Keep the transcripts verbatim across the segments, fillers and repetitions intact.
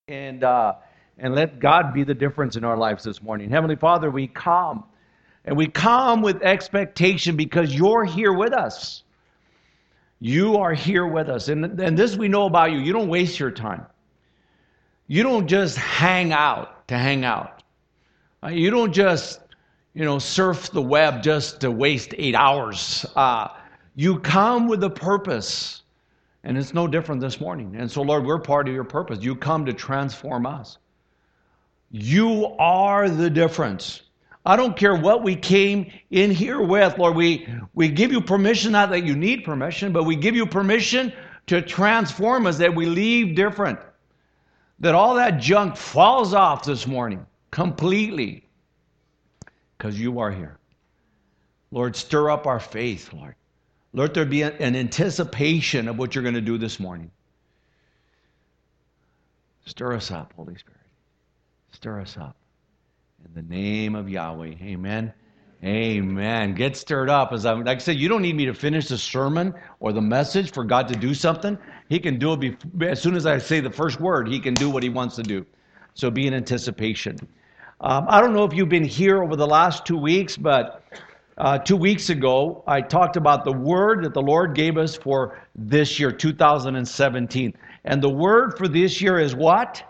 and uh, and let God be the difference in our lives this morning. Heavenly Father, we come, and we come with expectation because you're here with us. You are here with us, and, and this we know about you. You don't waste your time. You don't just hang out to hang out. Uh, you don't just, you know, surf the web just to waste eight hours. Uh, you come with a purpose, and it's no different this morning. And so, Lord, we're part of your purpose. You come to transform us. You are the difference. I don't care what we came in here with, Lord. We, we give you permission, not that you need permission, but we give you permission to transform us, that we leave different. That all that junk falls off this morning completely because you are here. Lord, stir up our faith, Lord. Let there be an anticipation of what you're going to do this morning. Stir us up, Holy Spirit. Stir us up. In the name of Yahweh. Amen. Amen. Get stirred up. As I'm, like I said, you don't need me to finish the sermon or the message for God to do something. He can do it before, as soon as I say the first word. He can do what he wants to do. So be in anticipation. Um, I don't know if you've been here over the last two weeks, but uh, two weeks ago, I talked about the word that the Lord gave us for this year, two thousand seventeen. And the word for this year is what?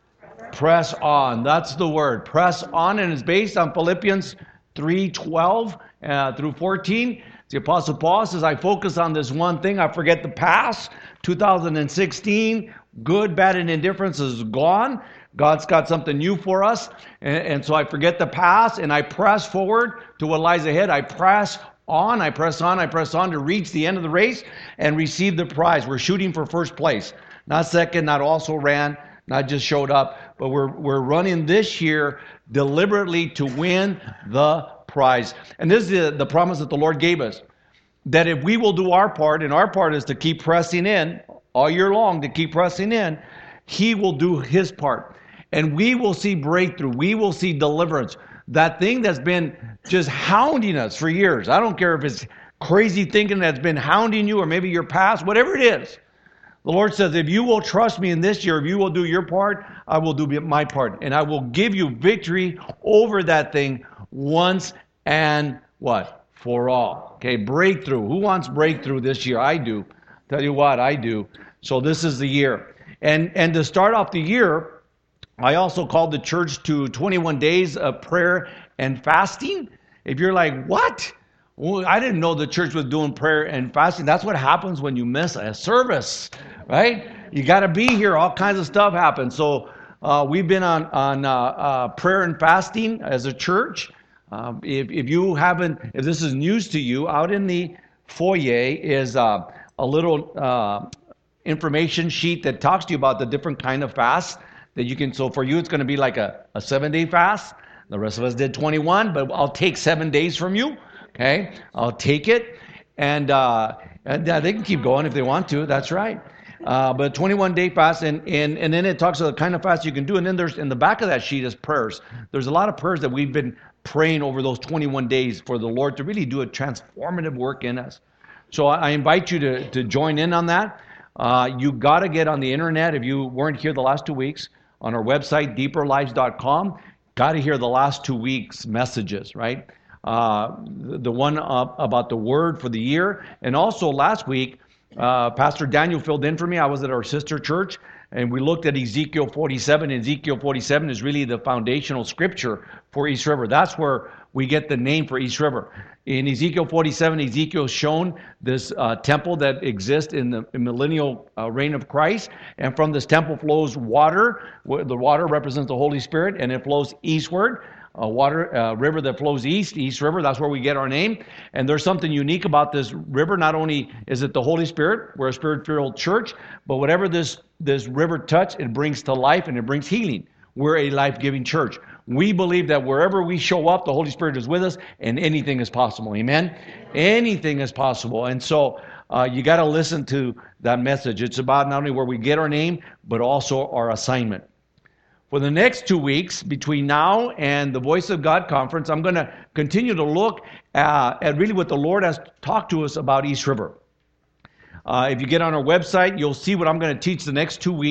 Press on. That's the word. Press on, and it's based on Philippians three twelve uh, through fourteen. The Apostle Paul says, I focus on this one thing. I forget the past. two thousand sixteen, good, bad, and indifference is gone. God's got something new for us. And, and so I forget the past, and I press forward to what lies ahead. I press on, I press on, I press on to reach the end of the race and receive the prize. We're shooting for first place. Not second, not also ran, not just showed up, but we're we're running this year deliberately to win the prize. And this is the, the promise that the Lord gave us, that if we will do our part, and our part is to keep pressing in all year long, to keep pressing in, he will do his part. And we will see breakthrough. We will see deliverance. That thing that's been just hounding us for years. I don't care if it's crazy thinking that's been hounding you or maybe your past, whatever it is. The Lord says, if you will trust me in this year, if you will do your part, I will do my part. And I will give you victory over that thing once and what? For all. Okay, breakthrough. Who wants breakthrough this year? I do. Tell you what, I do. So this is the year. And, and to start off the year, I also called the church to twenty-one days of prayer and fasting. If you're like, what? Well, I didn't know the church was doing prayer and fasting. That's what happens when you miss a service, right? You got to be here. All kinds of stuff happens. So uh, we've been on, on uh, uh, prayer and fasting as a church. Um, if, if you haven't, if this is news to you, out in the foyer is uh, a little uh, information sheet that talks to you about the different kind of fasts that you can. So for you, it's going to be like a, a seven-day fast. The rest of us did twenty-one, but I'll take seven days from you. Okay, I'll take it, and uh, and uh, they can keep going if they want to. That's right. Uh, but twenty-one day fast, and, and and then it talks about the kind of fast you can do. And then there's in the back of that sheet is prayers. There's a lot of prayers that we've been praying over those twenty-one days for the Lord to really do a transformative work in us. So I, I invite you to to join in on that. Uh, you got to get on the internet if you weren't here the last two weeks on our website deeper lives dot com. Got to hear the last two weeks messages, right? Uh, the one uh, about the word for the year. And also last week, uh, Pastor Daniel filled in for me. I was at our sister church, and we looked at Ezekiel forty-seven. Ezekiel forty-seven is really the foundational scripture for East River. That's where we get the name for East River. In Ezekiel forty-seven, Ezekiel is shown this uh, temple that exists in the millennial uh, reign of Christ. And from this temple flows water. The water represents the Holy Spirit, and it flows eastward. A water uh, river that flows east, East River. That's where we get our name. And there's something unique about this river. Not only is it the Holy Spirit, we're a spirit-filled church, but whatever this, this river touches, it brings to life and it brings healing. We're a life-giving church. We believe that wherever we show up, the Holy Spirit is with us, and anything is possible. Amen? Anything is possible. And so uh, you got to listen to that message. It's about not only where we get our name, but also our assignment. For the next two weeks, between now and the Voice of God conference, I'm going to continue to look uh, at really what the Lord has talked to us about East River. Uh, if you get on our website, you'll see what I'm going to teach the next two weeks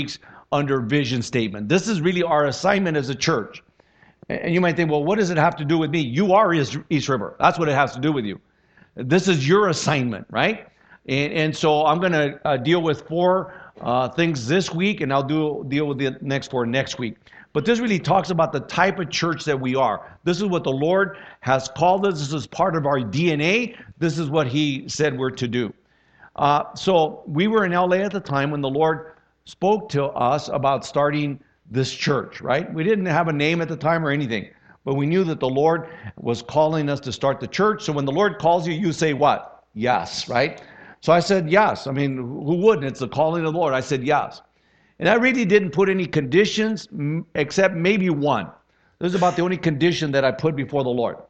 under vision statement. This is really our assignment as a church. And you might think, well, what does it have to do with me? You are East River. That's what it has to do with you. This is your assignment, right? And, and so I'm going to uh, deal with four uh, things this week, and I'll do deal with the next four next week. But this really talks about the type of church that we are. This is what the Lord has called us. This is part of our D N A. This is what he said we're to do. Uh, so we were in L A at the time when the Lord spoke to us about starting this church, right? We didn't have a name at the time or anything, but we knew that the Lord was calling us to start the church. So when the Lord calls you, you say what? Yes, right? So I said yes. I mean, who wouldn't? It's the calling of the Lord. I said yes. And I really didn't put any conditions except maybe one. This is about the only condition that I put before the Lord.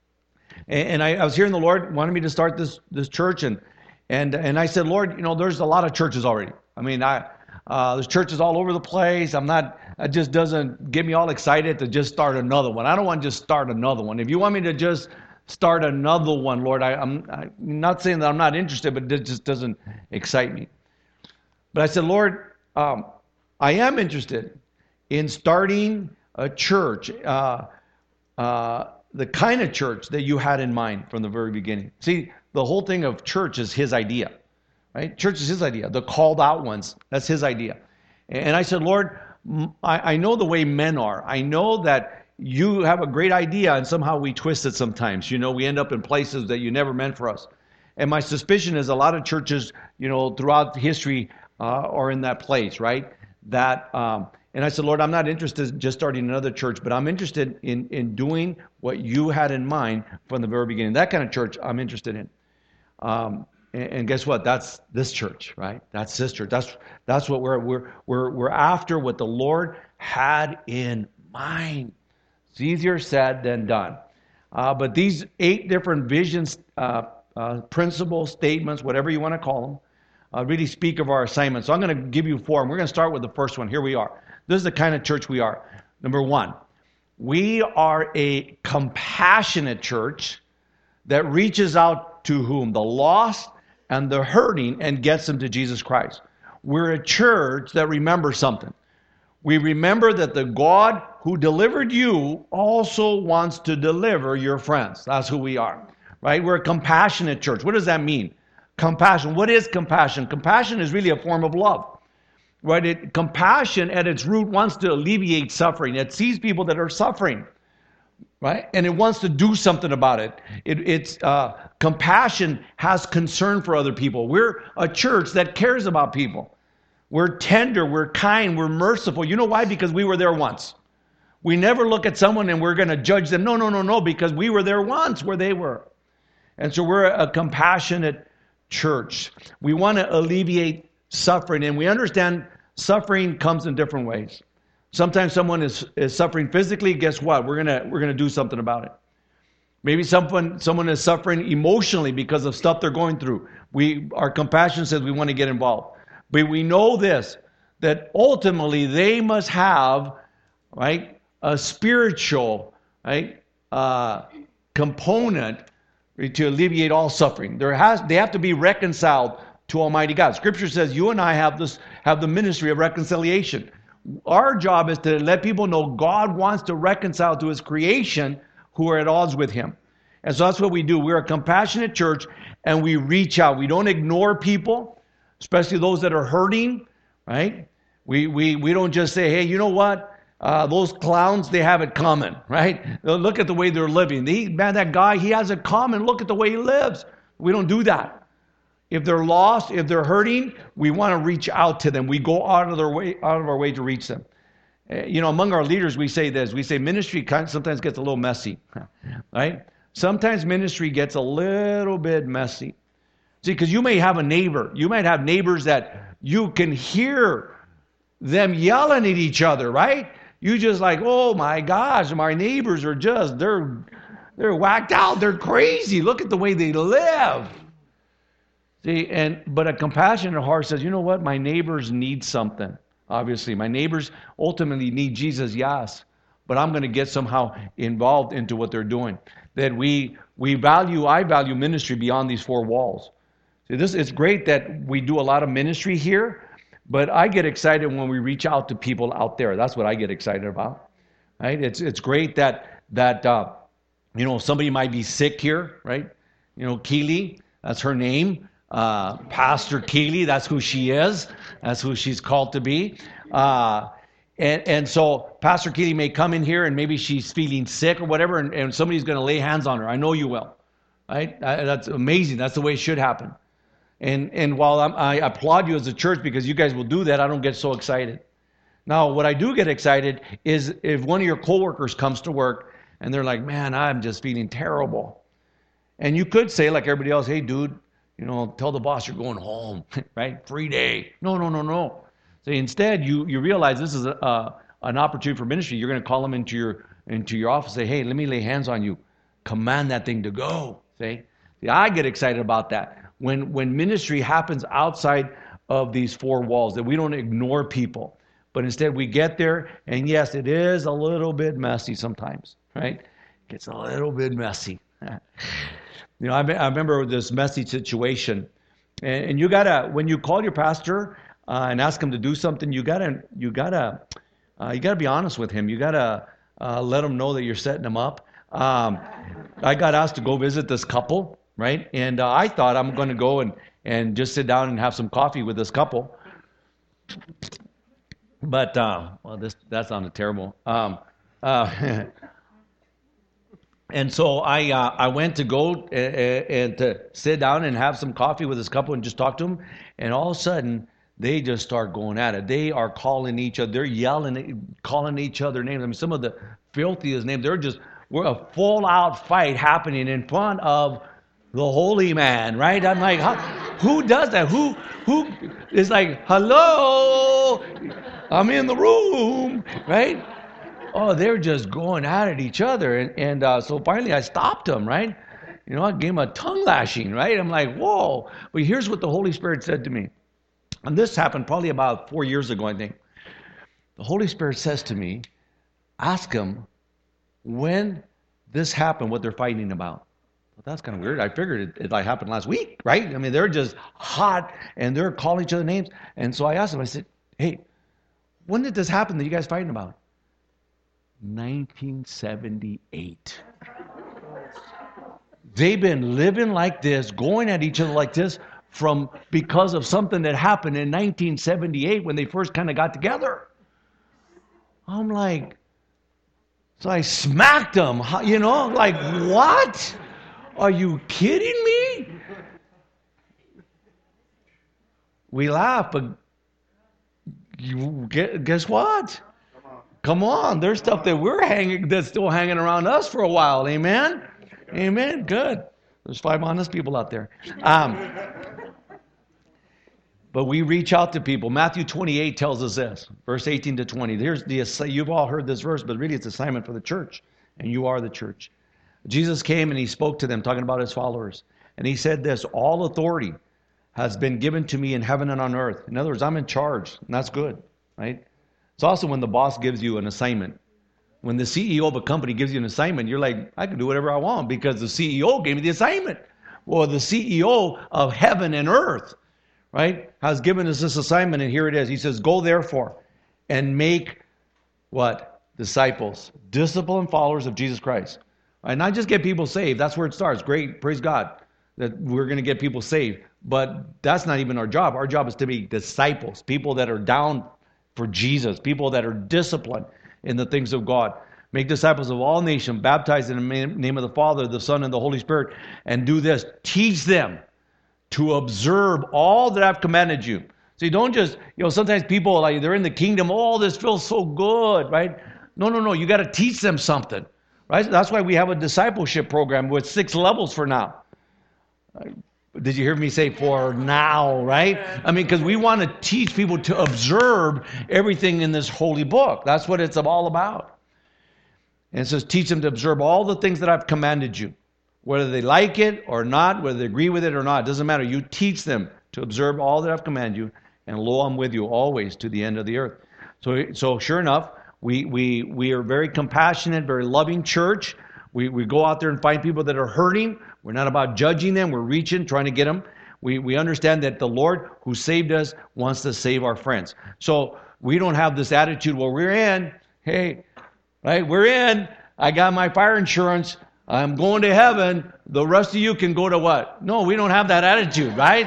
And, and I, I was hearing the Lord wanted me to start this this church, and and and I said, Lord, you know, there's a lot of churches already. I mean, I uh, there's churches all over the place. I'm not. It just doesn't get me all excited to just start another one. I don't want to just start another one. If you want me to just start another one, Lord, I, I'm, I'm not saying that I'm not interested, but it just doesn't excite me. But I said, Lord, um, I am interested in starting a church, uh, uh, the kind of church that you had in mind from the very beginning. See, the whole thing of church is his idea, right? Church is his idea. The called out ones, that's his idea. And I said, Lord, I, I know the way men are. I know that you have a great idea and somehow we twist it sometimes. You know, we end up in places that you never meant for us. And my suspicion is a lot of churches, you know, throughout history uh, are in that place, right? That, um, and I said, Lord, I'm not interested in just starting another church, but I'm interested in, in doing what you had in mind from the very beginning. That kind of church I'm interested in. Um, and, and guess what? That's this church, right? That's this church. That's that's what we're we're we're we're after. What the Lord had in mind. It's easier said than done. Uh, but these eight different visions, uh, uh, principles, statements, whatever you want to call them, uh, really speak of our assignment. So I'm going to give you four, and we're going to start with the first one. Here we are. This is the kind of church we are. Number one, we are a compassionate church that reaches out to whom? The lost and the hurting and gets them to Jesus Christ. We're a church that remembers something. We remember that the God who delivered you also wants to deliver your friends. That's who we are, right? We're a compassionate church. What does that mean? Compassion. What is compassion? Compassion is really a form of love, right? It, compassion at its root wants to alleviate suffering. It sees people that are suffering, right? And it wants to do something about it. it it's uh, compassion has concern for other people. We're a church that cares about people. We're tender, we're kind, we're merciful. You know why? Because we were there once. We never look at someone and we're going to judge them. No, no, no, no, because we were there once where they were. And so we're a compassionate church. We want to alleviate suffering, and we understand suffering comes in different ways. Sometimes someone is, is suffering physically. Guess what? We're gonna we're gonna do something about it. Maybe someone someone is suffering emotionally because of stuff they're going through. We our compassion says we want to get involved. But we know this, that ultimately they must have, right, a spiritual, right, uh, component to alleviate all suffering. There has they have to be reconciled to Almighty God. Scripture says you and I have this have the ministry of reconciliation. Our job is to let people know God wants to reconcile to his creation who are at odds with him. And so that's what we do. We're a compassionate church, and we reach out. We don't ignore people, especially those that are hurting, right? We we we don't just say, hey, you know what? Uh, those clowns, they have it coming, right? Look at the way they're living. They, man, that guy, he has it common. Look at the way he lives. We don't do that. If they're lost, if they're hurting, we want to reach out to them. We go out of their way, out of our way to reach them. Uh, you know, among our leaders, we say this. We say ministry kind of sometimes gets a little messy, right? Sometimes ministry gets a little bit messy. See, because you may have a neighbor. You might have neighbors that you can hear them yelling at each other, right? You just like, oh my gosh, my neighbors are just, they're they're whacked out. They're crazy. Look at the way they live. See, and but a compassionate heart says, you know what? My neighbors need something. Obviously, my neighbors ultimately need Jesus, yes. But I'm going to get somehow involved into what they're doing. That we we value, I value ministry beyond these four walls. See, this it's great that we do a lot of ministry here, But I get excited when we reach out to people out there. That's what I get excited about. Right? It's it's great that that uh, you know, somebody might be sick here, right? You know, Keely, that's her name. Uh, Pastor Keely, that's who she is. That's who she's called to be. Uh, and, and so Pastor Keely may come in here and maybe she's feeling sick or whatever, and, and somebody's going to lay hands on her. I know you will. Right? That's amazing. That's the way it should happen. And and while I'm, I applaud you as a church because you guys will do that, I don't get so excited. Now, what I do get excited is if one of your coworkers comes to work and they're like, man, I'm just feeling terrible. And you could say, like everybody else, hey, dude, you know, tell the boss you're going home, right? Free day. No, no, no, no. So instead, you you realize this is a, a, an opportunity for ministry. You're going to call them into your into your office and say, hey, let me lay hands on you. Command that thing to go. See? See, I get excited about that. When when ministry happens outside of these four walls, that we don't ignore people, but instead we get there, and yes, it is a little bit messy sometimes, right? It gets a little bit messy. You know, I, I remember this messy situation, and, and you gotta, when you call your pastor uh, and ask him to do something, you gotta, you gotta, uh, you gotta be honest with him. You gotta uh, let him know that you're setting him up. Um, I got asked to go visit this couple, right? And uh, I thought I'm going to go and, and just sit down and have some coffee with this couple. But, uh, well, this that sounded terrible. Um, uh, and so I uh, I went to go and, and to sit down and have some coffee with this couple and just talk to them. And all of a sudden, they just start going at it. They are calling each other. They're yelling, calling each other names. I mean, some of the filthiest names. They're just, we're a full-out fight happening in front of the holy man, right? I'm like, how, who does that? Who who is like, hello, I'm in the room, right? Oh, they're just going at it each other. And, and uh, so finally I stopped them, right? You know, I gave them a tongue lashing, right? I'm like, whoa. But here's what the Holy Spirit said to me. And this happened probably about four years ago, I think. The Holy Spirit says to me, ask them when this happened, what they're fighting about. Well, that's kind of weird. I figured it, it like happened last week, right? I mean, they're just hot and they're calling each other names. And so I asked them, I said, hey, when did this happen that you guys fighting about? nineteen seventy-eight. They've been living like this, going at each other like this from because of something that happened in nineteen seventy-eight when they first kind of got together. I'm like, so I smacked them, you know, like, what? Are you kidding me? We laugh, but you guess what? Come on, there's stuff that we're hanging, that's still hanging around us for a while. Amen? Amen. Good. There's five honest people out there. Um, but we reach out to people. Matthew twenty-eight tells us this, verse eighteen to twenty. Here's the, you've all heard this verse, but really it's assignment for the church, and you are the church. Jesus came and he spoke to them, talking about his followers. And he said this, all authority has been given to me in heaven and on earth. In other words, I'm in charge, and that's good, right? It's also when the boss gives you an assignment. When the C E O of a company gives you an assignment, you're like, I can do whatever I want because the C E O gave me the assignment. Well, the C E O of heaven and earth, right, has given us this assignment, and here it is. He says, go therefore and make what? Disciples, disciplined followers of Jesus Christ. Right? Not just get people saved. That's where it starts. Great, praise God that we're going to get people saved. But that's not even our job. Our job is to be disciples, people that are down for Jesus, people that are disciplined in the things of God. Make disciples of all nations, baptize in the name of the Father, the Son, and the Holy Spirit, and do this. Teach them to observe all that I've commanded you. So you don't just, you know, sometimes people, like, they're in the kingdom, oh, this feels so good, right? No, no, no, you got to teach them something, right? That's why we have a discipleship program with six levels for now. Did you hear me say for now, right? I mean, because we want to teach people to observe everything in this holy book. That's what it's all about. And it says, teach them to observe all the things that I've commanded you. Whether they like it or not, whether they agree with it or not, it doesn't matter. You teach them to observe all that I've commanded you, and lo, I'm with you always to the end of the earth. So, so sure enough, we we we are very compassionate, very loving church. We we go out there and find people that are hurting. We're not about judging them. We're reaching, trying to get them. We, we understand that the Lord who saved us wants to save our friends. So we don't have this attitude, well, we're in. Hey, right? We're in. I got my fire insurance. I'm going to heaven. The rest of you can go to what? No, we don't have that attitude, right?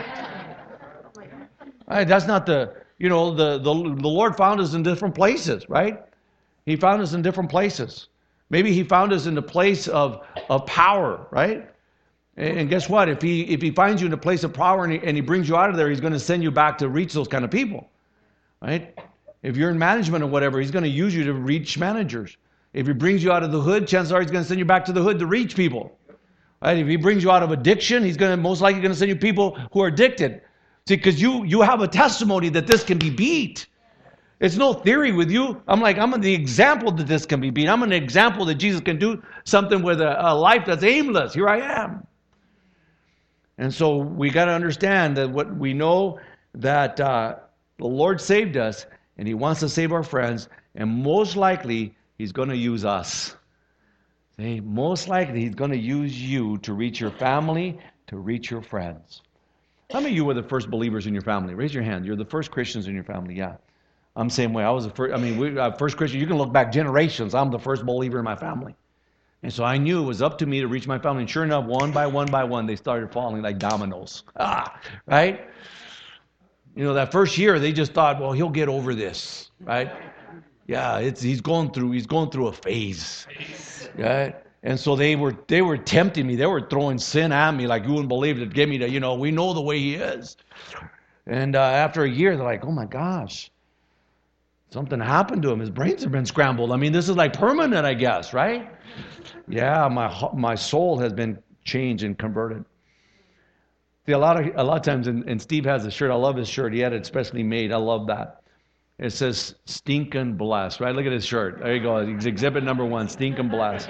Right? That's not the, you know, the, the, the Lord found us in different places, right? He found us in different places. Maybe he found us in the place of, of power, right? And, and guess what? If he if he finds you in a place of power and he, and he brings you out of there, he's going to send you back to reach those kind of people, right? If you're in management or whatever, he's going to use you to reach managers. If he brings you out of the hood, chances are he's going to send you back to the hood to reach people. Right? If he brings you out of addiction, he's going to most likely going to send you people who are addicted. See, because you you have a testimony that this can be beat. It's no theory with you. I'm like, I'm the example that this can be beat. I'm an example that Jesus can do something with a, a life that's aimless. Here I am. And so we got to understand that what we know that uh, the Lord saved us, and he wants to save our friends, and most likely he's going to use us. See, most likely he's going to use you to reach your family, to reach your friends. How many of you were the first believers in your family? Raise your hand. You're the first Christians in your family. Yeah. I'm the same way. I was the first, I mean, we, uh, first Christian. You can look back generations. I'm the first believer in my family. And so I knew it was up to me to reach my family. And sure enough, one by one by one, they started falling like dominoes. Ah, right? You know, that first year, they just thought, well, he'll get over this, right? Yeah, it's he's going through he's going through a phase, right? And so they were they were tempting me. They were throwing sin at me like you wouldn't believe it. Give me the, you know, we know the way he is. And uh, after a year, they're like, oh my gosh, something happened to him. His brains have been scrambled. I mean, this is like permanent, I guess, right? Yeah, my my soul has been changed and converted. See, a lot of a lot of times, and, and Steve has a shirt. I love his shirt. He had it specially made. I love that. It says "Stinkin' Blessed," right? Look at his shirt. There you go. It's exhibit number one, "Stinkin' Blessed."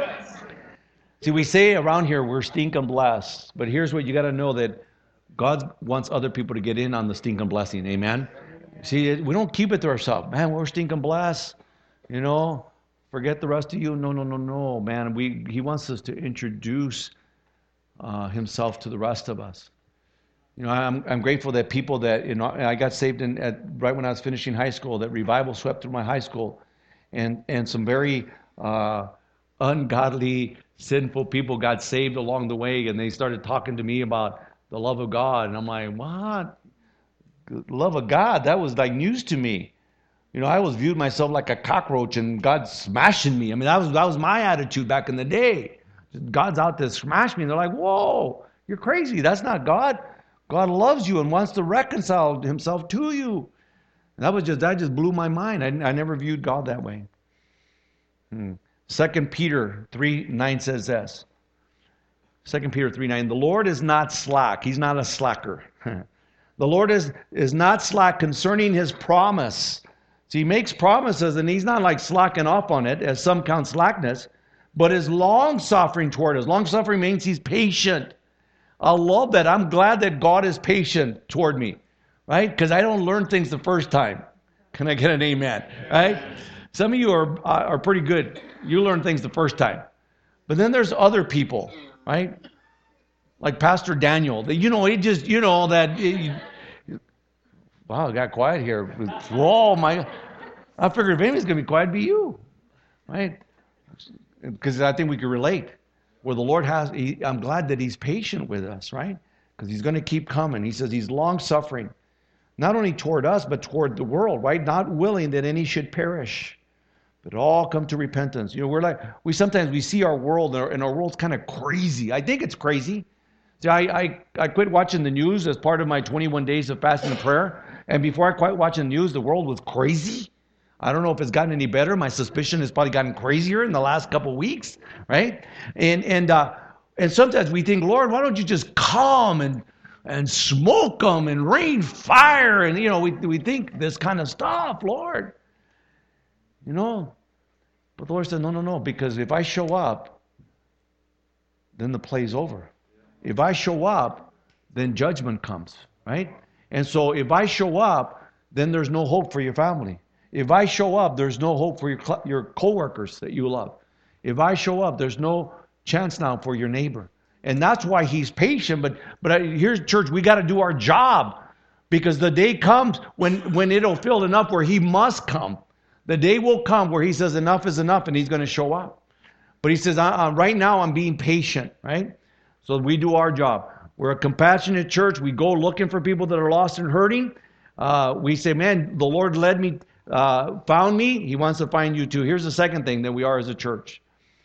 See, we say around here we're stinkin' blessed, but here's what you got to know: that God wants other people to get in on the stinkin' blessing. Amen. See, we don't keep it to ourselves. Man, we're stinkin' blessed. You know, forget the rest of you. No, no, no, no, man. We He wants us to introduce uh, Himself to the rest of us. You know, I'm I'm grateful that people that, you know, I got saved in at, right when I was finishing high school. That revival swept through my high school, and and some very uh, ungodly, sinful people got saved along the way, and they started talking to me about the love of God, and I'm like, what? Love of God? That was like news to me. You know, I always viewed myself like a cockroach, and God's smashing me. I mean, that was that was my attitude back in the day. God's out to smash me, and they're like, whoa, you're crazy. That's not God. God loves you and wants to reconcile himself to you. And that was just that just blew my mind. I, I never viewed God that way. Hmm. Second Peter three nine says this. Second Peter three nine. The Lord is not slack. He's not a slacker. The Lord is, is not slack concerning his promise. So he makes promises and he's not like slacking off on it, as some count slackness, but is long-suffering toward us. Long-suffering means he's patient. I love that. I'm glad that God is patient toward me, right? Because I don't learn things the first time. Can I get an amen? Right? Some of you are are pretty good. You learn things the first time. But then there's other people, right? Like Pastor Daniel. You know, he just, you know, that, he, wow, it got quiet here. Whoa, my, I figured if anybody's going to be quiet, it'd be you, right? Because I think we can relate. Where the Lord has, he, I'm glad that he's patient with us, right? Because he's going to keep coming. He says he's long-suffering, not only toward us, but toward the world, right? Not willing that any should perish, but all come to repentance. You know, we're like, we sometimes we see our world, and our, and our world's kind of crazy. I think it's crazy. See, I, I, I quit watching the news as part of my twenty-one days of fasting and prayer, and before I quit watching the news, the world was crazy. I don't know if it's gotten any better. My suspicion has probably gotten crazier in the last couple of weeks, right? And and uh, and sometimes we think, Lord, why don't you just come and and smoke them and rain fire, and you know, we we think this kind of stuff, Lord. You know, but the Lord said, no, no, no, because if I show up, then the play's over. If I show up, then judgment comes, right? And so if I show up, then there's no hope for your family. If I show up, there's no hope for your your coworkers that you love. If I show up, there's no chance now for your neighbor. And that's why he's patient. But but here's church, we got to do our job, because the day comes when, when it'll feel enough where he must come. The day will come where he says enough is enough and he's going to show up. But he says, uh, right now I'm being patient, right? So we do our job. We're a compassionate church. We go looking for people that are lost and hurting. Uh, we say, man, the Lord led me, uh, found me. He wants to find you too. Here's the second thing that we are as a church.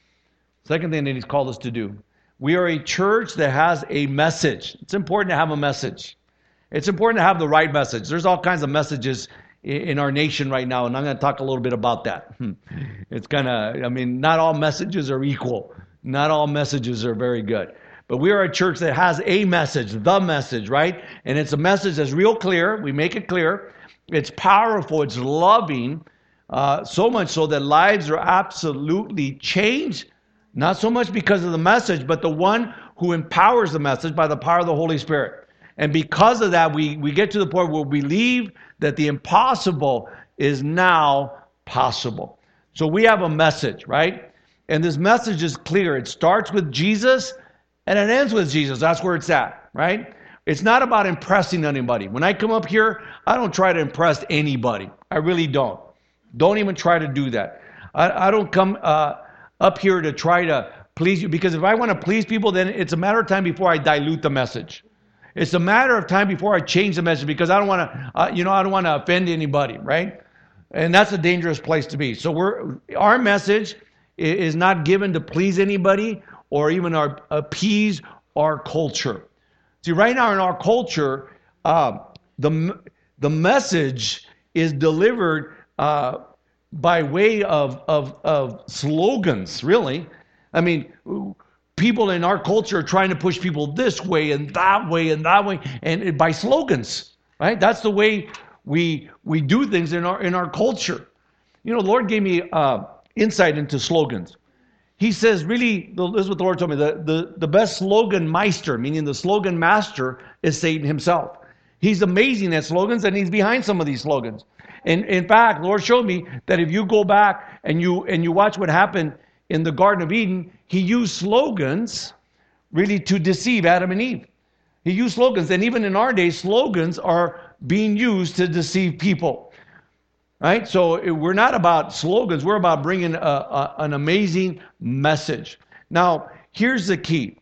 Second thing that he's called us to do. We are a church that has a message. It's important to have a message. It's important to have the right message. There's all kinds of messages in our nation right now, and I'm going to talk a little bit about that. It's kind of, I mean, not all messages are equal. Not all messages are very good. But we are a church that has a message, the message, right? And it's a message that's real clear. We make it clear. It's powerful. It's loving, uh, so much so that lives are absolutely changed. Not so much because of the message, but the one who empowers the message by the power of the Holy Spirit. And because of that, we, we get to the point where we believe that the impossible is now possible. So we have a message, right? And this message is clear. It starts with Jesus and it ends with Jesus. That's where it's at, right? It's not about impressing anybody. When I come up here, I don't try to impress anybody. I really don't. Don't even try to do that. I, I don't come uh, up here to try to please you, because if I want to please people, then it's a matter of time before I dilute the message. It's a matter of time before I change the message, because I don't want to, uh, you know, I don't want to offend anybody, right? And that's a dangerous place to be. So we're our message is not given to please anybody or even our, appease our culture. See, right now in our culture, uh, the the message is delivered uh, by way of, of of slogans. Really, I mean. People in our culture are trying to push people this way and that way and that way, and by slogans, right? That's the way we we do things in our in our culture. You know, the Lord gave me uh, insight into slogans. He says, really, this is what the Lord told me, the, the, the best slogan meister, meaning the slogan master, is Satan himself. He's amazing at slogans, and he's behind some of these slogans. And in fact, the Lord showed me that if you go back and you and you watch what happened in the Garden of Eden, he used slogans really to deceive Adam and Eve. He used slogans. And even in our day, slogans are being used to deceive people. Right? So we're not about slogans. We're about bringing a, a, an amazing message. Now, here's the key.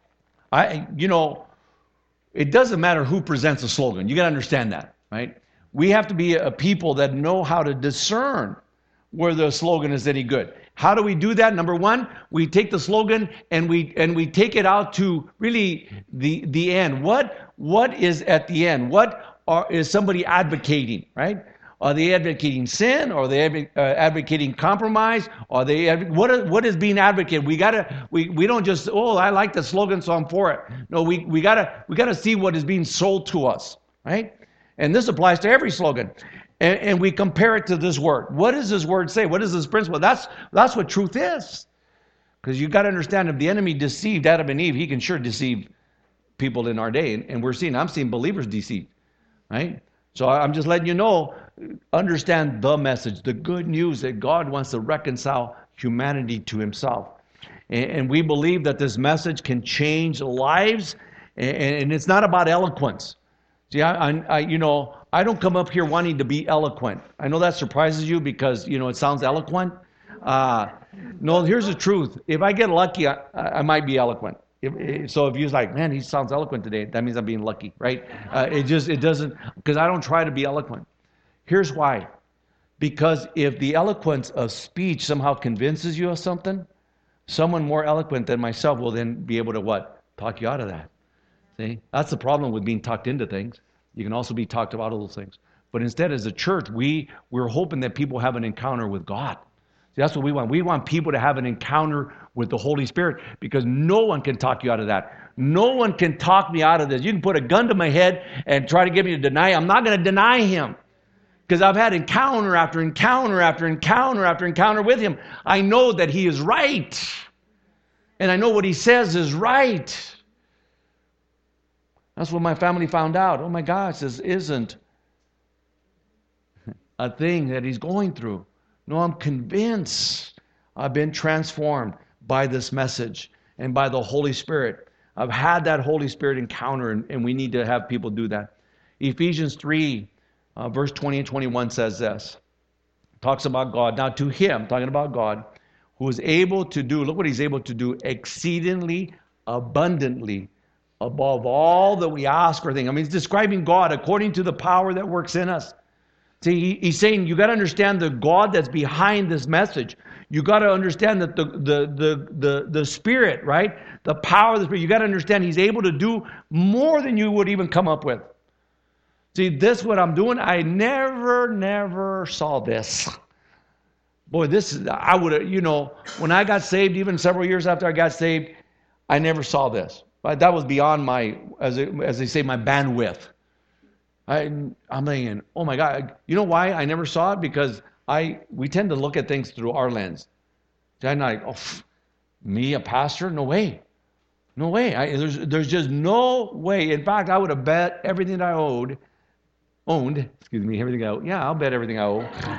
I, you know, it doesn't matter who presents a slogan. You got to understand that, right? We have to be a people that know how to discern where the slogan is any good. How do we do that? Number one, we take the slogan and we and we take it out to really the the end. What what is at the end? What are, is somebody advocating, right? Are they advocating sin? Are they uh, advocating compromise? Are they what is, what is being advocated? We gotta we, we don't just oh I like the slogan so I'm for it. No, we we gotta we gotta see what is being sold to us, right? And this applies to every slogan. And, and we compare it to this word. What does this word say? What is this principle? That's that's what truth is. Because you got to understand, if the enemy deceived Adam and Eve, he can sure deceive people in our day. And, and we're seeing, I'm seeing believers deceived, right? So I'm just letting you know, understand the message, the good news that God wants to reconcile humanity to himself. And, and we believe that this message can change lives, and, and it's not about eloquence. See, I, I, I, you know, I don't come up here wanting to be eloquent. I know that surprises you because, you know, it sounds eloquent. Uh, no, here's the truth. If I get lucky, I, I might be eloquent. If, so if you're like, man, he sounds eloquent today, that means I'm being lucky, right? Uh, it just, it doesn't, because I don't try to be eloquent. Here's why. Because if the eloquence of speech somehow convinces you of something, someone more eloquent than myself will then be able to what? Talk you out of that. See? That's the problem with being talked into things. You can also be talked about all those things. But instead, as a church, we, we're hoping that people have an encounter with God. See, that's what we want. We want people to have an encounter with the Holy Spirit, because no one can talk you out of that. No one can talk me out of this. You can put a gun to my head and try to get me to deny. I'm not going to deny him, because I've had encounter after encounter after encounter after encounter with him. I know that he is right. And I know what he says is right. That's what my family found out. Oh my gosh, this isn't a thing that he's going through. No, I'm convinced I've been transformed by this message and by the Holy Spirit. I've had that Holy Spirit encounter, and, and we need to have people do that. Ephesians three, uh, verse twenty and twenty-one says this. Talks about God. Now to him, talking about God, who is able to do, look what he's able to do, exceedingly abundantly above all that we ask or think. I mean, he's describing God according to the power that works in us. See, he, he's saying you got to understand the God that's behind this message. You got to understand that the the the the the Spirit, right? The power of the Spirit. You got to understand He's able to do more than you would even come up with. See, this what I'm doing. I never, never saw this. Boy, this is. I would have, you know, when I got saved, even several years after I got saved, I never saw this. Right? That was beyond my, as it, as they say, my bandwidth. I, I'm thinking, oh my God. You know why I never saw it? Because I we tend to look at things through our lens. I'm like, oh, pff, me, a pastor? No way. No way. I, there's, there's just no way. In fact, I would have bet everything I owed, owned, excuse me, everything I owe. Yeah, I'll bet everything I owe.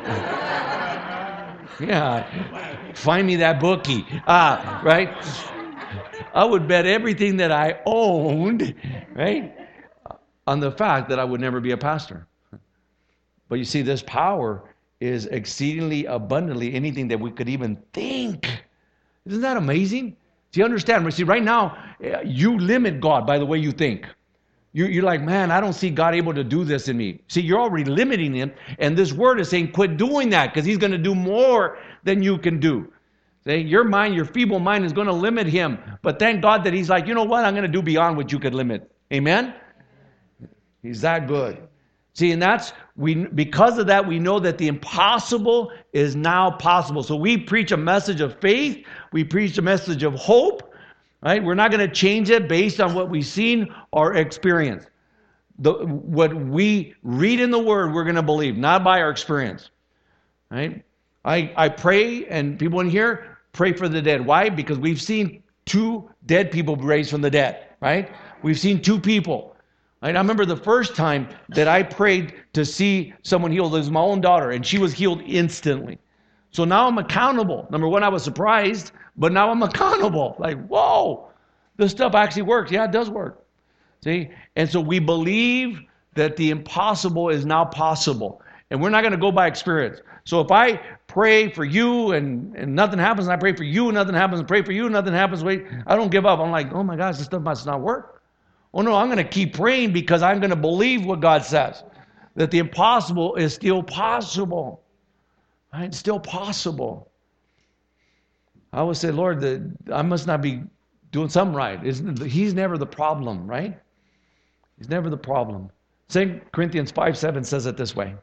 Yeah. Find me that bookie. Ah, right? I would bet everything that I owned, right, on the fact that I would never be a pastor. But you see, this power is exceedingly abundantly anything that we could even think. Isn't that amazing? Do you understand? See, right now, you limit God by the way you think. You, you're like, man, I don't see God able to do this in me. See, you're already limiting Him, and this word is saying, quit doing that, because He's going to do more than you can do. See, your mind, your feeble mind is going to limit Him. But thank God that He's like, you know what? I'm going to do beyond what you could limit. Amen? He's that good. See, and that's, we because of that, we know that the impossible is now possible. So we preach a message of faith. We preach a message of hope. Right? We're not going to change it based on what we've seen or experienced. The, what we read in the Word, we're going to believe, not by our experience. Right? I, I pray, and people in here pray for the dead. Why? Because we've seen two dead people raised from the dead. Right? We've seen two people. Right? I remember the first time that I prayed to see someone healed. It was my own daughter, and she was healed instantly. So now I'm accountable. Number one, I was surprised, but now I'm accountable. Like, whoa, this stuff actually works. Yeah, it does work. See? And so we believe that the impossible is now possible. And we're not going to go by experience. So if I pray for you and, and nothing happens, and I pray for you and nothing happens, and pray for you and nothing happens, wait, I don't give up. I'm like, oh my gosh, this stuff must not work. Oh no, I'm going to keep praying because I'm going to believe what God says. That the impossible is still possible. Right? It's still possible. I always say, Lord, the, I must not be doing something right. Isn't, he's never the problem, right? He's never the problem. Second Corinthians five seven says it this way.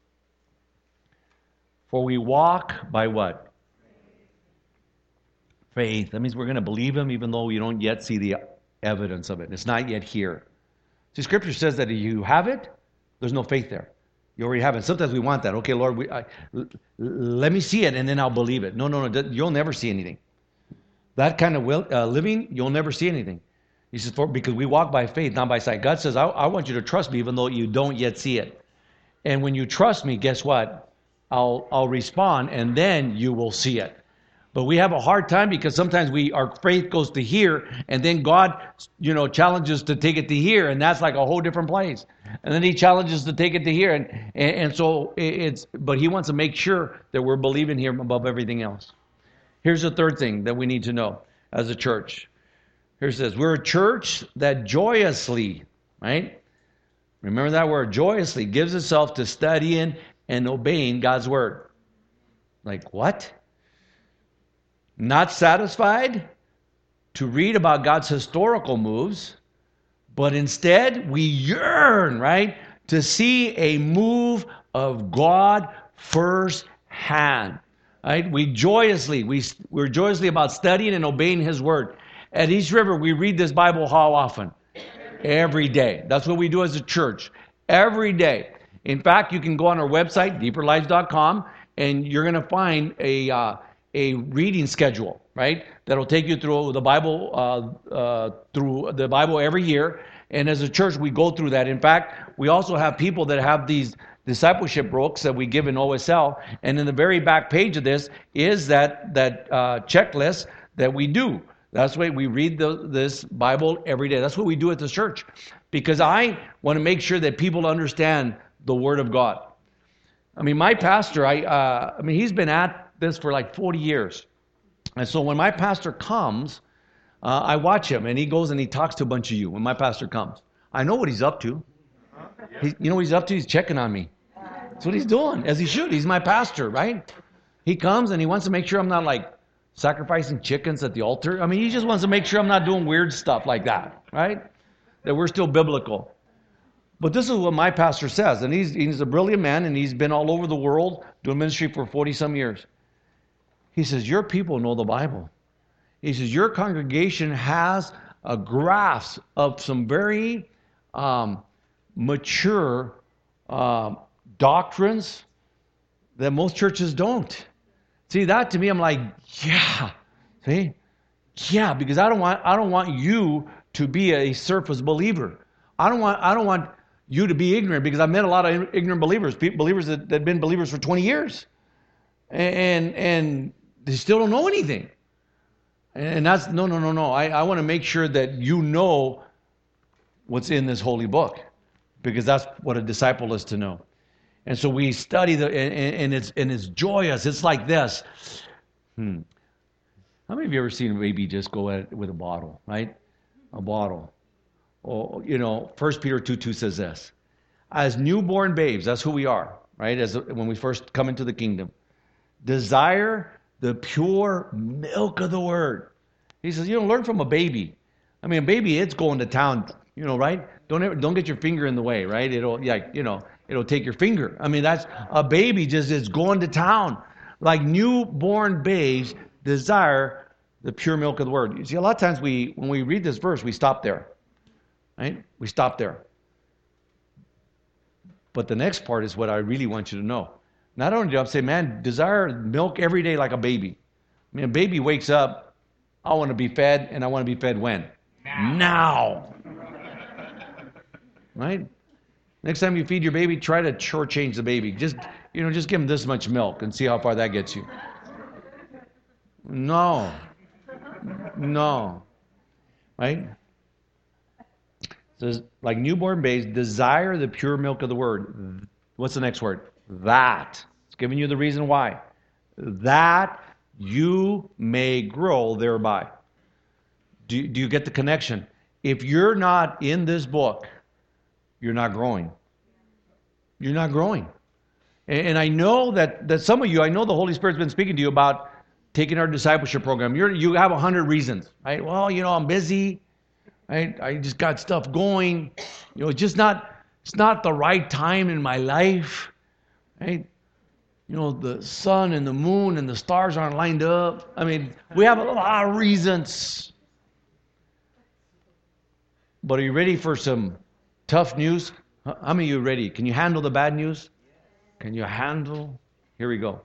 For we walk by what? Faith. That means we're going to believe Him even though we don't yet see the evidence of it. It's not yet here. See, Scripture says that if you have it, there's no faith there. You already have it. Sometimes we want that. Okay, Lord, we, I, let me see it, and then I'll believe it. No, no, no. You'll never see anything. That kind of will, uh, living, you'll never see anything. He says, for, because we walk by faith, not by sight. God says, I, I want you to trust me even though you don't yet see it. And when you trust me, guess what? I'll, I'll respond, and then you will see it. But we have a hard time because sometimes we our faith goes to here, and then God, you know, challenges to take it to here, and that's like a whole different place. And then He challenges to take it to here, and and, and so it's. But He wants to make sure that we're believing Him above everything else. Here's the third thing that we need to know as a church. Here it says, we're a church that joyously, right? Remember that word, joyously gives itself to studying and obeying God's word. Like what? Not satisfied to read about God's historical moves, but instead we yearn, right, to see a move of God firsthand. Right? We joyously, we, we're joyously about studying and obeying His word. At East River, we read this Bible how often? Every day. That's what we do as a church. Every day. In fact, you can go on our website, deeper lives dot com, and you're going to find a uh, a reading schedule, right? That'll take you through the Bible, uh, uh, through the Bible every year. And as a church, we go through that. In fact, we also have people that have these discipleship books that we give in O S L. And in the very back page of this is that that uh, checklist that we do. That's why we read the, this Bible every day. That's what we do at the church. Because I want to make sure that people understand the Word of God. I mean, my pastor, I, uh, I mean, he's been at this for like forty years. And so when my pastor comes, uh, I watch him, and he goes and he talks to a bunch of you when my pastor comes. I know what he's up to. He, you know what he's up to? He's checking on me. That's what he's doing, as he should. He's my pastor, right? He comes and he wants to make sure I'm not like sacrificing chickens at the altar. I mean, he just wants to make sure I'm not doing weird stuff like that, right? That we're still biblical. But this is what my pastor says, and he's, he's a brilliant man, and he's been all over the world doing ministry for forty-some years. He says, your people know the Bible. He says, your congregation has a grasp of some very um, mature uh, doctrines that most churches don't. See, that to me, I'm like, yeah. See? Yeah, because I don't want I don't want you to be a surface believer. I don't want I don't want you to be ignorant, because I've met a lot of ignorant believers, believers that, that have been believers for twenty years. And and they still don't know anything. And that's, no, no, no, no. I, I want to make sure that you know what's in this holy book, because that's what a disciple is to know. And so we study, the, and, and, it's, and it's joyous. It's like this. Hmm. How many of you ever seen a baby just go at it with a bottle, right? A bottle. Oh, you know, First Peter two two says this. As newborn babes, that's who we are, right? As when we first come into the kingdom. Desire the pure milk of the word. He says, you know, learn from a baby. I mean, a baby, it's going to town, you know, right? Don't ever, don't get your finger in the way, right? It'll, yeah, you know, it'll take your finger. I mean, that's a baby just is going to town. Like newborn babes desire the pure milk of the word. You see, a lot of times we, when we read this verse, we stop there, right? We stop there. But the next part is what I really want you to know. Not only do I say, man, desire milk every day like a baby. I mean, a baby wakes up, I want to be fed, and I want to be fed when? Now. Now. Right? Next time you feed your baby, try to shortchange the baby. Just, you know, just give him this much milk and see how far that gets you. No. No. Right? It says, like newborn babes, desire the pure milk of the word. What's the next word? That. It's giving you the reason why. That you may grow thereby. Do, do you get the connection? If you're not in this book, you're not growing. You're not growing. And, and I know that, that some of you, I know the Holy Spirit's been speaking to you about taking our discipleship program. You're, you have a hundred reasons, right? Well, you know, I'm busy. Right? I just got stuff going. You know, it's just not, it's not the right time in my life. Right? You know, the sun and the moon and the stars aren't lined up. I mean, we have a lot of reasons. But are you ready for some tough news? How many of you are ready? Can you handle the bad news? Can you handle? Here we go.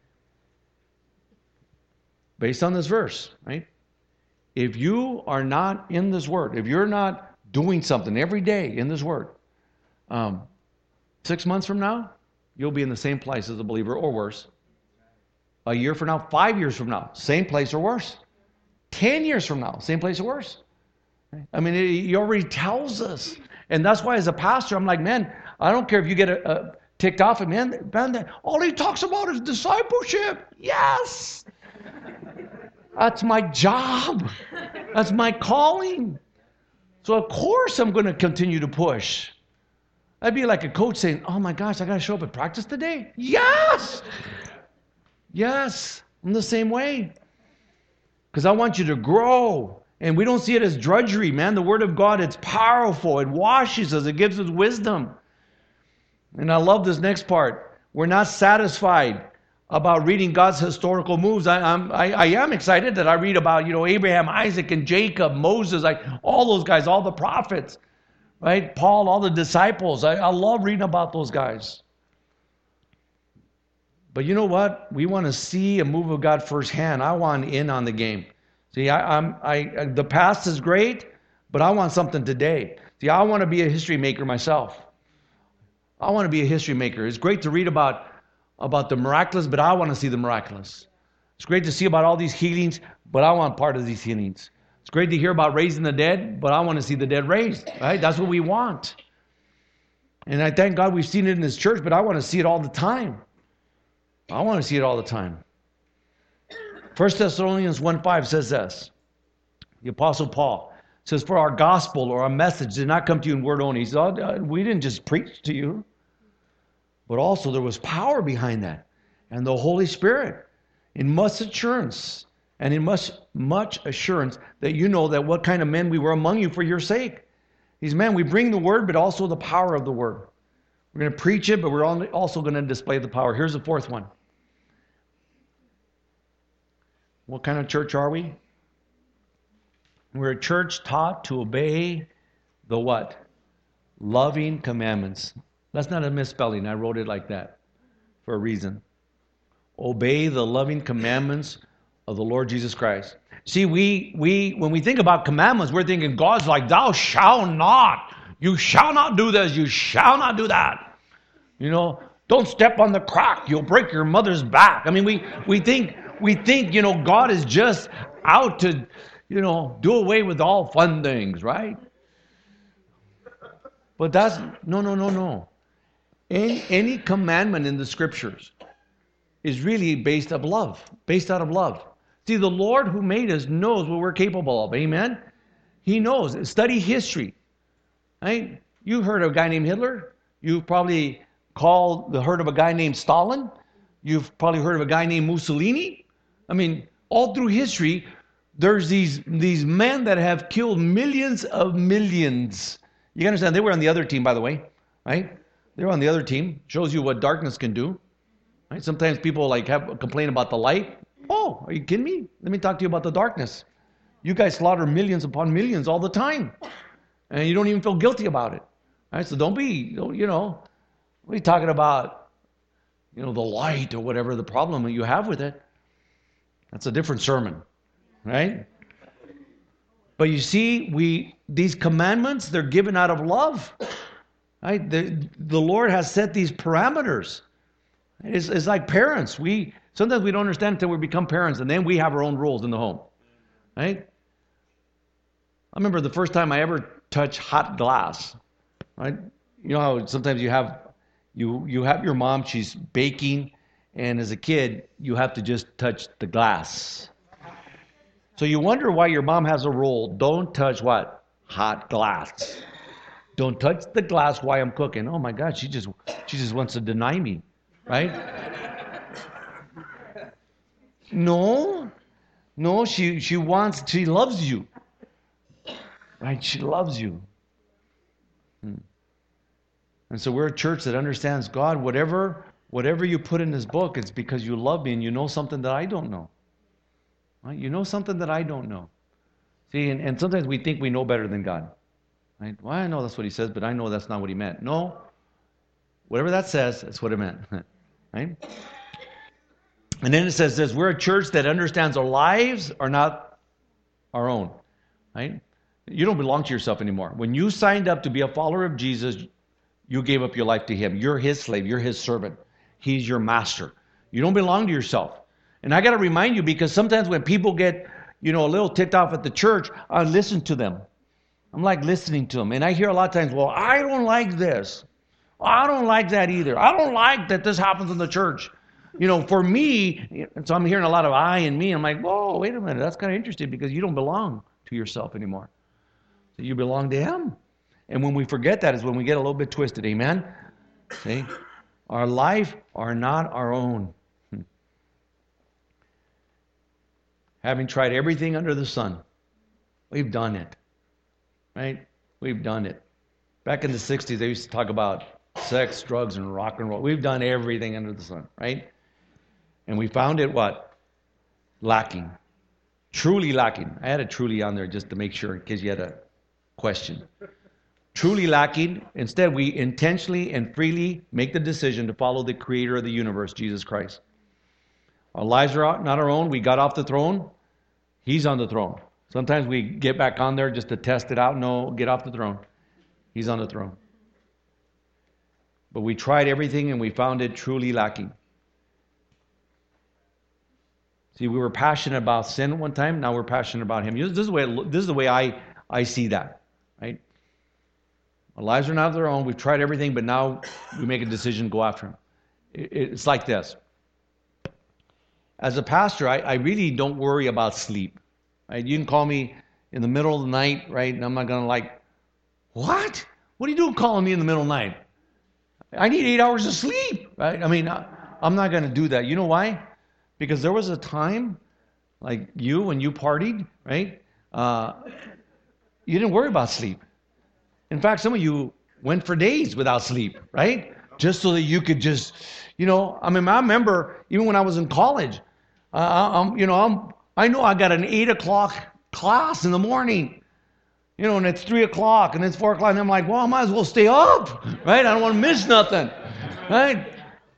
Based on this verse, right? If you are not in this word, if you're not doing something every day in this word, um, six months from now, you'll be in the same place as a believer or worse. A year from now, five years from now, same place or worse. Ten years from now, same place or worse. I mean, it, he already tells us. And that's why as a pastor, I'm like, man, I don't care if you get a, a ticked off at man, man, all he talks about is discipleship. Yes. That's my job. That's my calling. So of course I'm going to continue to push. I'd be like a coach saying, oh my gosh, I got to show up at practice today? Yes. Yes. I'm the same way. Because I want you to grow. And we don't see it as drudgery, man. The Word of God, it's powerful. It washes us. It gives us wisdom. And I love this next part. We're not satisfied about reading God's historical moves. I, I'm, I, I am excited that I read about, you know, Abraham, Isaac, and Jacob, Moses, like all those guys, all the prophets, right? Paul, all the disciples. I, I love reading about those guys. But you know what? We want to see a move of God firsthand. I want in on the game. See, I, I'm, I, the past is great, but I want something today. See, I want to be a history maker myself. I want to be a history maker. It's great to read about, about the miraculous, but I want to see the miraculous. It's great to see about all these healings, but I want part of these healings. It's great to hear about raising the dead, but I want to see the dead raised, right? That's what we want. And I thank God we've seen it in this church, but I want to see it all the time. I want to see it all the time. First Thessalonians one five says this. The Apostle Paul says, for our gospel or our message did not come to you in word only. He said, oh, we didn't just preach to you, but also there was power behind that. And the Holy Spirit, in much assurance, and in much, much assurance that you know that what kind of men we were among you for your sake. These men, we bring the word, but also the power of the word. We're going to preach it, but we're also going to display the power. Here's the fourth one. What kind of church are we? We're a church taught to obey the what? Loving commandments. That's not a misspelling. I wrote it like that for a reason. Obey the loving commandments of the Lord Jesus Christ. See, we we when we think about commandments, we're thinking God's like, thou shalt not. You shall not do this. You shall not do that. You know, don't step on the crack. You'll break your mother's back. I mean, we we think we think, you know, God is just out to, you know, do away with all fun things, right? But that's, no, no, no, no. Any, any commandment in the scriptures is really based of love, based out of love. See, the Lord who made us knows what we're capable of, amen? He knows. Study history, right? You heard of a guy named Hitler. You've probably called the heard of a guy named Stalin. You've probably heard of a guy named Mussolini. I mean, all through history, there's these, these men that have killed millions of millions. You understand? They were on the other team, by the way, right? They were on the other team. Shows you what darkness can do. Right? Sometimes people like have complain about the light. Oh, are you kidding me? Let me talk to you about the darkness. You guys slaughter millions upon millions all the time, and you don't even feel guilty about it. Right? So don't be, you know, what are you talking about? You know, the light or whatever the problem you have with it. That's a different sermon, right? But you see, we these commandments, they're given out of love. Right? The, the Lord has set these parameters. It's, it's like parents. We sometimes we don't understand until we become parents, and then we have our own rules in the home. Right? I remember the first time I ever touched hot glass. Right? You know how sometimes you have you you have your mom, she's baking, and as a kid, you have to just touch the glass. So you wonder why your mom has a rule. Don't touch what? Hot glass. Don't touch the glass while I'm cooking. Oh my God, she just she just wants to deny me. Right? No. No, she she wants, she loves you. Right? She loves you. Hmm. And so we're a church that understands God, whatever whatever you put in this book, it's because you love me and you know something that I don't know. Right? You know something that I don't know. See, and, and sometimes we think we know better than God. Right? Well, I know that's what he says, but I know that's not what he meant. No. Whatever that says, that's what it meant. Right? And then it says this, we're a church that understands our lives are not our own. Right? You don't belong to yourself anymore. When you signed up to be a follower of Jesus, you gave up your life to him. You're his slave. You're his servant. He's your master. You don't belong to yourself. And I got to remind you, because sometimes when people get, you know, a little ticked off at the church, I listen to them. I'm like listening to them. And I hear a lot of times, well, I don't like this. I don't like that either. I don't like that this happens in the church. You know, for me, and so I'm hearing a lot of I and me. I'm like, whoa, wait a minute. That's kind of interesting, because you don't belong to yourself anymore. So you belong to him. And when we forget that is when we get a little bit twisted. Amen? See? Our life are not our own. Having tried everything under the sun, we've done it. Right? We've done it. Back in the sixties, they used to talk about sex, drugs, and rock and roll. We've done everything under the sun, right? And we found it what? Lacking. Truly lacking. I had a truly on there just to make sure, in case you had a question. Truly lacking. Instead, we intentionally and freely make the decision to follow the creator of the universe, Jesus Christ. Our lives are not our own. We got off the throne. He's on the throne. Sometimes we get back on there just to test it out. No, get off the throne. He's on the throne. But we tried everything and we found it truly lacking. See, we were passionate about sin one time. Now we're passionate about Him. This is the way, this is the way I, I see that, right? Our lives are not their own. We've tried everything, but now we make a decision to go after Him. It, it's like this. As a pastor, I, I really don't worry about sleep. Right? You can call me in the middle of the night, right? And I'm not going to like, what? What are you doing calling me in the middle of the night? I need eight hours of sleep, right? I mean, I, I'm not going to do that. You know why? Because there was a time, like you, when you partied, right? Uh, you didn't worry about sleep. In fact, some of you went for days without sleep, right? Just so that you could just, you know, I mean, I remember even when I was in college, uh, I'm, you know, I'm, I know I got an eight o'clock class in the morning, you know, and it's three o'clock and it's four o'clock, and I'm like, well, I might as well stay up, right? I don't want to miss nothing, right?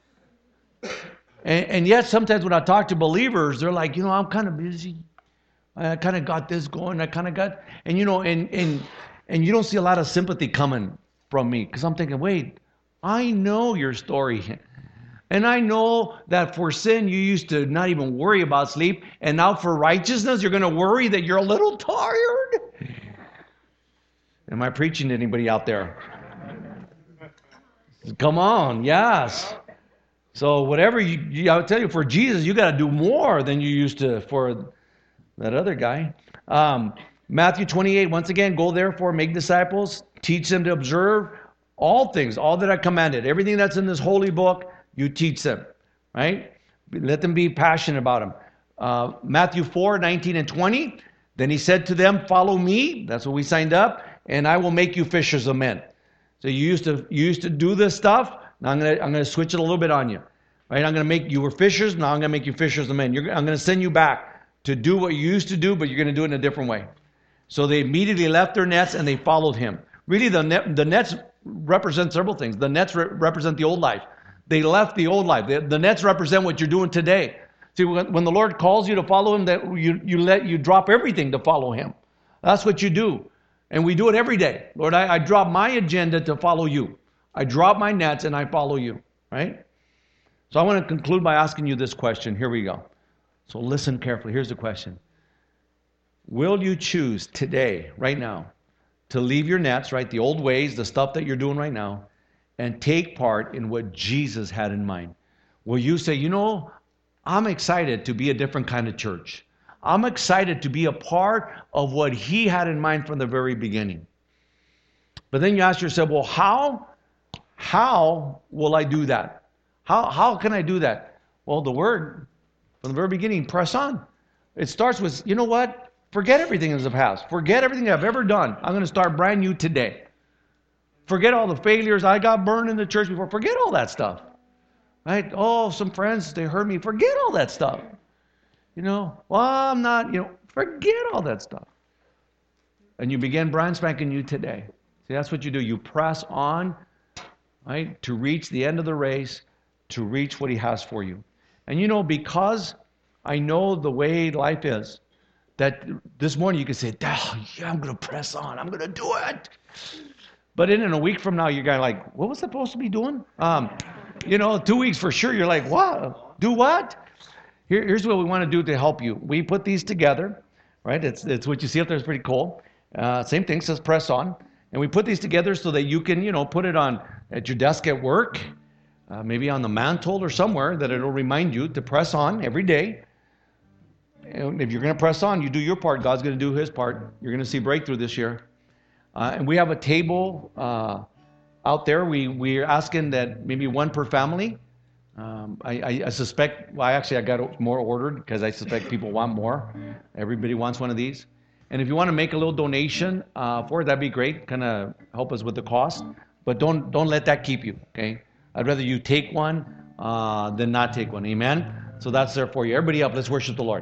And, and yet sometimes when I talk to believers, they're like, you know, I'm kind of busy. I kind of got this going. I kind of got, and you know, and and and you don't see a lot of sympathy coming from me because I'm thinking, wait, I know your story. And I know that for sin, you used to not even worry about sleep. And now for righteousness, you're going to worry that you're a little tired. Am I preaching to anybody out there? Come on, yes. So whatever you, you I'll tell you, for Jesus, you got to do more than you used to for that other guy. Um, Matthew twenty-eight, once again, go therefore, make disciples, teach them to observe all things, all that I commanded. Everything that's in this holy book, you teach them, right? Let them be passionate about them. Uh, Matthew four, nineteen and twenty, then he said to them, follow me, that's what we signed up, and I will make you fishers of men. So you used to you used to do this stuff. Now I'm gonna I'm gonna switch it a little bit on you, right? I'm gonna make you were fishers. Now I'm gonna make you fishers of men. You're, I'm gonna send you back to do what you used to do, but you're gonna do it in a different way. So they immediately left their nets and they followed him. Really, the net, the nets represent several things. The nets re- represent the old life. They left the old life. The, the nets represent what you're doing today. See, when, when the Lord calls you to follow Him, that you you let you drop everything to follow Him. That's what you do, and we do it every day. Lord, I, I drop my agenda to follow You. I drop my nets and I follow You, right? So I want to conclude by asking you this question. Here we go. So listen carefully. Here's the question. Will you choose today, right now, to leave your nets, right, the old ways, the stuff that you're doing right now, and take part in what Jesus had in mind? Will you say, you know, I'm excited to be a different kind of church. I'm excited to be a part of what He had in mind from the very beginning. But then you ask yourself, well, how? How will I do that? How, how can I do that? Well, the Word, from the very beginning, press on. It starts with, you know what? Forget everything in the past. Forget everything I've ever done. I'm going to start brand new today. Forget all the failures. I got burned in the church before. Forget all that stuff. Right? Oh, some friends, they hurt me. Forget all that stuff. You know, well, I'm not, you know, forget all that stuff. And you begin brand spanking new today. See, that's what you do. You press on, right, to reach the end of the race, to reach what He has for you. And you know, because I know the way life is, that this morning you can say, oh, yeah, I'm going to press on. I'm going to do it. But in, in a week from now, you're going like, what was I supposed to be doing? Um, you know, two weeks for sure, you're like, what? Do what? Here, here's what we want to do to help you. We put these together, right? It's, it's what you see up there is pretty cool. Uh, same thing, says press on. And we put these together so that you can, you know, put it on at your desk at work, uh, maybe on the mantle or somewhere, that it'll remind you to press on every day. And if you're going to press on, you do your part. God's going to do His part. You're going to see breakthrough this year. Uh, and we have a table uh, out there. We, we're asking that maybe one per family. Um, I, I, I suspect, well, actually, I got more ordered because I suspect people want more. Everybody wants one of these. And if you want to make a little donation uh, for it, that'd be great. Kind of help us with the cost. But don't don't let that keep you, okay? I'd rather you take one uh, than not take one. Amen? So that's there for you. Everybody up. Let's worship the Lord.